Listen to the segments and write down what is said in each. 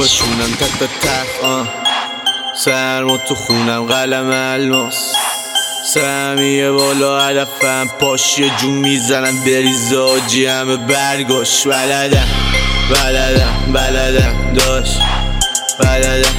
میپاشونم تا تخ سرما تو خونم قلم الماس سهمیه بالا هدفم پاش یه جون میزنم بریز آجی همه برگاش بلدم داشت بلدم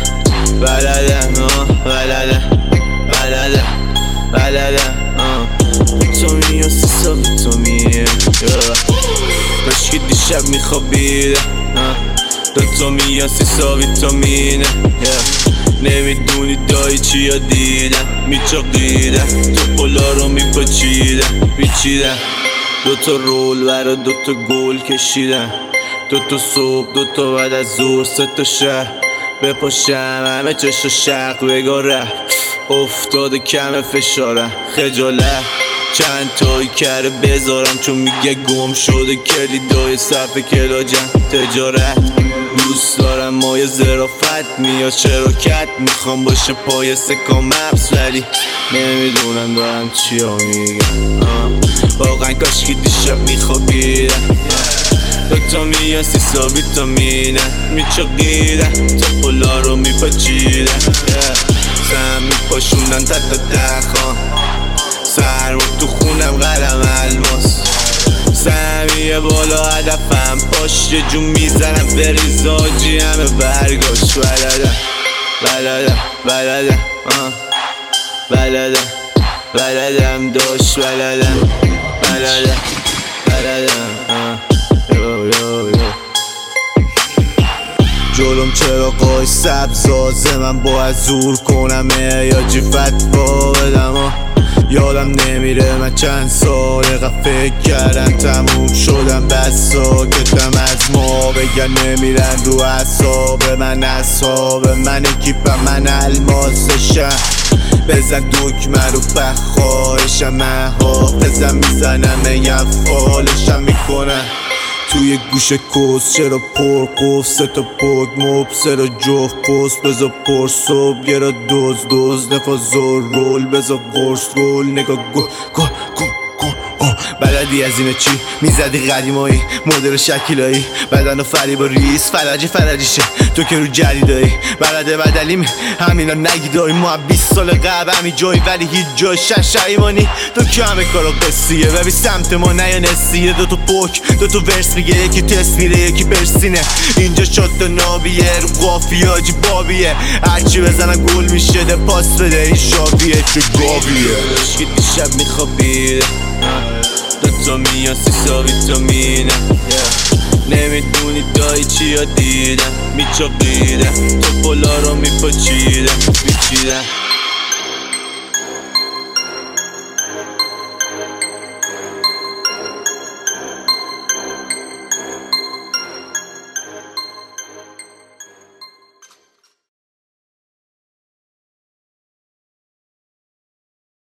ویتامین یا 300 ویتامینه مشکی دیشب میخوابیده دوتامین یا 300 ویتامینه نمیدونی دایی چیا دیدم میچاقیدم تو پلا رو میچیدم دوتا رول برا دوتا گل کشیدم دوتا صبح دوتا بعد از ظهر سه تا شهر بپاشم همه چشا شرق بگاره افتاده کم فشارم خجالت چند تایی کره بذارم چون میگه گم شده کلیدای صفحه کلاجم تجارت دوست دارم مایه زرافت میاد شراکت میخوام باشه پای سکام مبس ولی نمیدونم دارم چیا میگم واقعا کاشکی دیشب میخوابیدم دوتامین یا 300 ویتامینه میچاقیدم تا پلا رو میپاچیدم سهم میپاشونن تا تخان سرما تو خونم قلم الماس سهمیه بالا هدفم پاش یه جون میزنم بریز آجی همه برگاش بلدم داشت بلدم جلوم چراغای سبزازه من باید زور کنم یا جی فتوا بدم یادم نمیره من چند سال فکر کردم تموم شدم بس ساکتم از ما بگن نمیرن رو اعصاب من اکیپم من الماسشم بزن دکمه رو بخواهشم من حافظم میزنم میگم فالشم میکنم توی گوش کس چرا پر قف سه تا پود مبصر جفت پست بزا پر صبح گرا دوز نفا زور رول بزا قرص گل نگاه گل بلدی از اینه چی میزدی قدیمایی مدل شکیلایی بدن و فریبا ریس فرجیشه تو که رو جدیدایی بلده بدلیم همینا نگیدایی ما 20 سال قبل همی جایی ولی هیچ جای شریمانی تو که همه کارا قصیه ببین سمت ما نیا نسیه دوتا پوک دوتا ورس میگه یکی تست میره یکی برسینه اینجا شات نابیه رو قافیه آجی بابیه هرچی بزنم گل میشه ده پاس بده این شابیه چه گاویه عشقی دیشب میخوابیده دوتامین یا 300 ویتامینه نمیدونی دایی چیا دیدم میچاقیدم تو پلا رو میپاچیدم